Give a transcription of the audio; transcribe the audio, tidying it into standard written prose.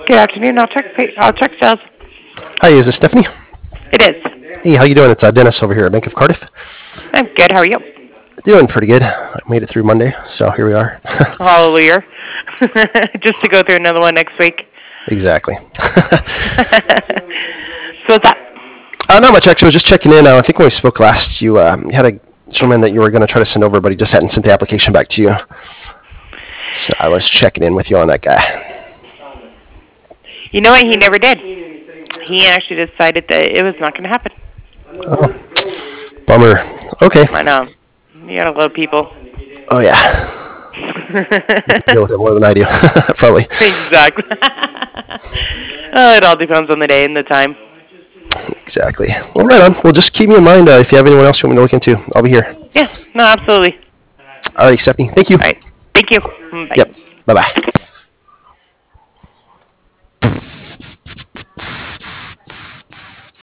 Good afternoon. I'll check sales. Hi, is this Stephanie? It is. Hey, how you doing? It's Dennis over here at Bank of Cardiff. I'm good. How are you? Doing pretty good. I made it through Monday, so here we are. Hallelujah. Just to go through another one next week. Exactly. So what's that? Not much, actually. I was just checking in. I think when we spoke last, you had a gentleman that you were going to try to send over, but he just hadn't sent the application back to you. So I was checking in with you on that guy. You know what? He never did. He actually decided that it was not going to happen. Oh, bummer. Okay. I know. You got a lot of people. Oh, yeah. You deal with it more than I do, probably. Exactly. It all depends on the day and the time. Exactly. Well, right on. Well, just keep me in mind if you have anyone else you want me to look into. I'll be here. Yeah. No, absolutely. All right, Stephanie. Thank you. All right. Thank you. Bye. Yep. Bye-bye.